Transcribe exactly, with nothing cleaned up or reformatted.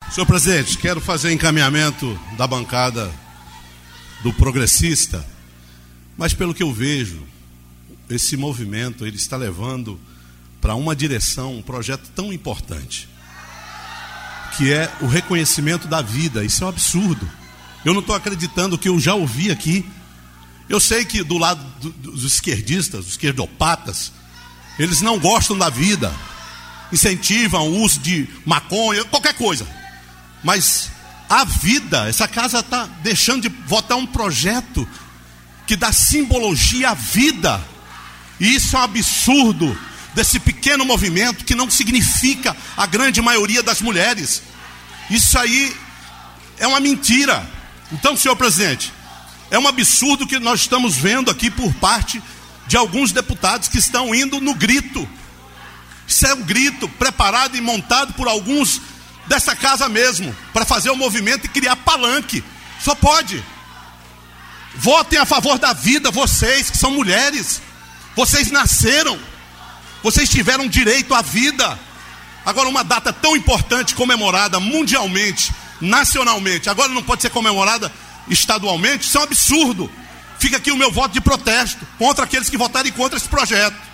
Senhor presidente, quero fazer encaminhamento da bancada do progressista, mas pelo que eu vejo, esse movimento ele está levando para uma direção, um projeto tão importante, que é o reconhecimento da vida. Isso é um absurdo. Eu não estou acreditando que eu já ouvi aqui. Eu sei que do lado do, dos esquerdistas, dos esquerdopatas, eles não gostam da vida, incentivam o uso de maconha, qualquer coisa. Mas a vida, essa casa está deixando de votar um projeto que dá simbologia à vida. E isso é um absurdo desse pequeno movimento que não significa a grande maioria das mulheres. Isso aí é uma mentira. Então, senhor presidente, é um absurdo que nós estamos vendo aqui por parte de alguns deputados que estão indo no grito. Isso é um grito preparado e montado por alguns dessa casa mesmo, para fazer o movimento e criar palanque. Só pode. Votem a favor da vida, vocês que são mulheres. Vocês nasceram, vocês tiveram direito à vida. Agora, uma data tão importante, comemorada mundialmente, nacionalmente, agora não pode ser comemorada estadualmente. Isso é um absurdo. Fica aqui o meu voto de protesto contra aqueles que votarem contra esse projeto.